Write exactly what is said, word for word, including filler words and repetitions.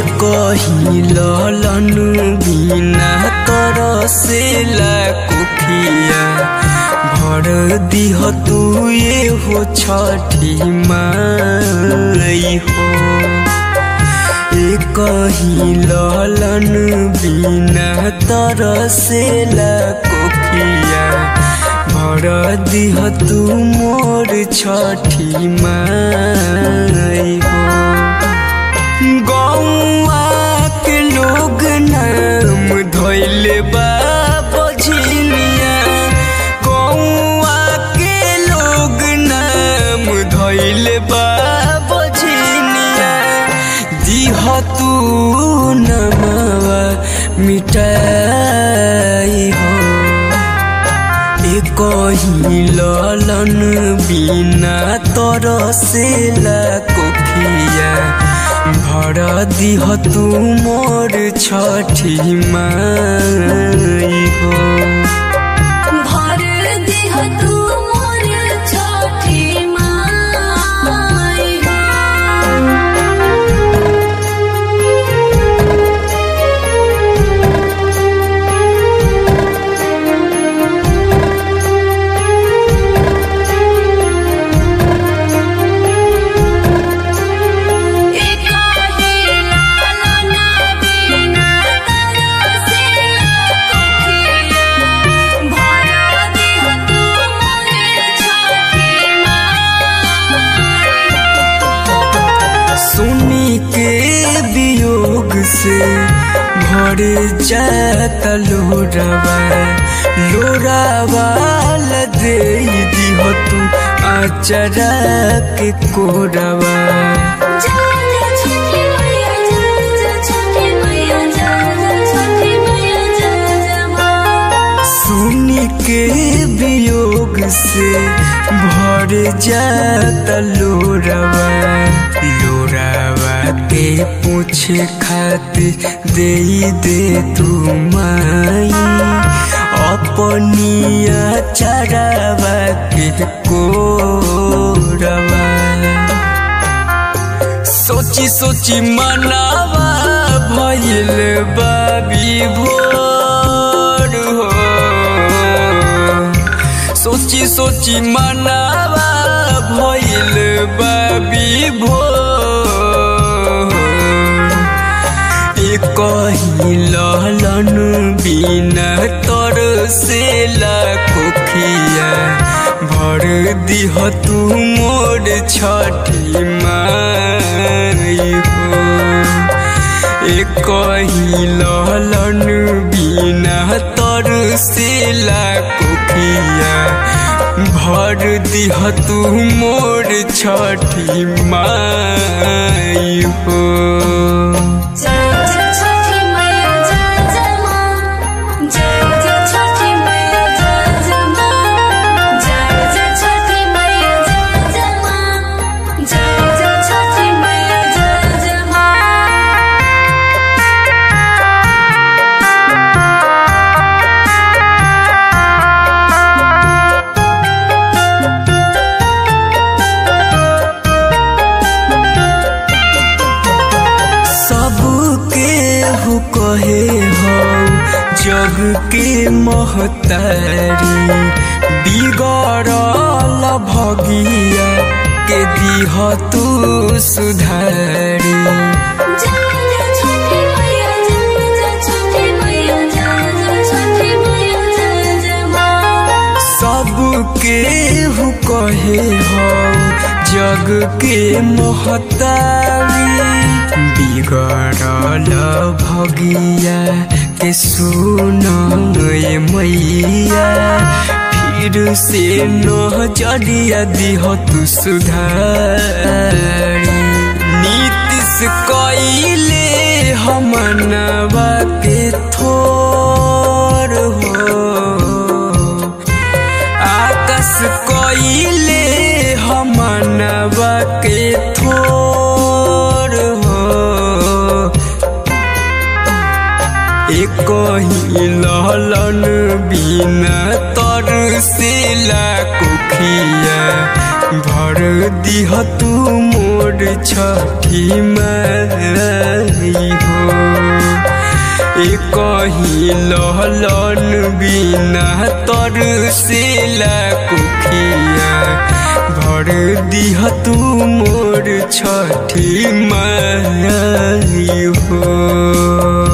कहीं ललन बिना तरसेला कुखिया भर दिह तू ये हो छठी माई हो। ए कहीं ललन बिना तरसेला कुखिया भर दिह तू मोर छठी माई हो। गौआ के लोग नाम धोइले बा बझिलिया, गौआ के लोग नाम धोइले बा बझिलिया, दिह तू नमवा मिटाई हो। ए कहीं ललन बिना तरसेला कुखिया भर दिह तू मोर छठी माई हो। भर दिह तू मोर छठी माई हो। सुनी के वियोग से भर जाता लोरावा, लोरावा दे दिह तू आचरा के कोरावा। सुनी के वियोग से भर जाता लोरावा, लोरावा के पूछे खातिर दे दे तू माई अपनिया चरावा के कोरावा। सोची सोची मनावा भइल बा विभोर हो, सोची सोची मनावा भइल बा विभोर। ए कहीं ललन बिना तरसेला कुखिया भर दिह तू मोर छठी माई हो। ए कहीं ललन बिना तरसेला कुखिया भर दिह तू मोर छठी माई हो। कहे हो जग के महतारी, बिगड़ल भगिया के दिह तू सुधारी। सबके हु कहे हो जग के महतारी, बिगड़ल भगिया के सुन मैया, फिर से नजरिया दिह तू सुधारी। नीतीश कइले हमनवा के थोर हो, आकाश कइले हमनवा के थोर हो। ए कहीं ललन बिना तरसेला कुखिया भर दिह तू मोर छठी माई हो। एक ही लहलन बिना तर से कुखिया भर दिह तू मोर छठी माई हो।